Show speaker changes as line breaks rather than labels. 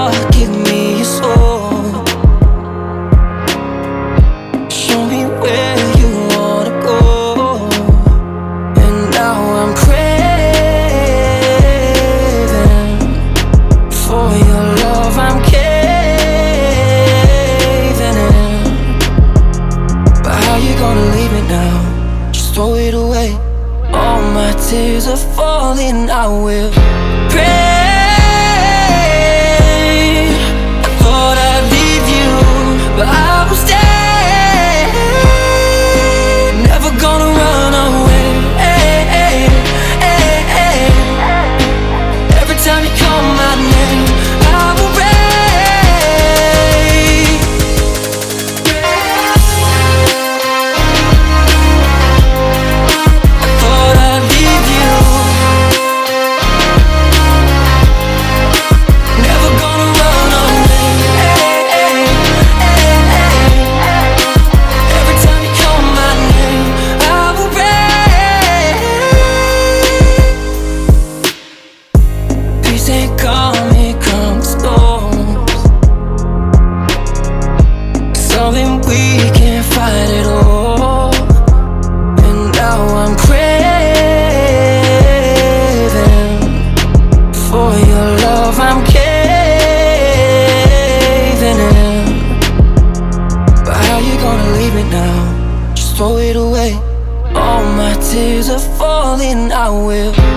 heart, give me your soul. Show me where you wanna go. And now I'm craving for your love, I'm caving in. But how you gonna leave it now? Just throw it away. All my tears are falling, I will pray. I thought I'd leave you, but I will stay. Never gonna run away. Every time you call my name, I will raise. We can't fight it all. And now I'm craving for your love, I'm caving in. But how you gonna leave it now? Just throw it away. All my tears are falling, I will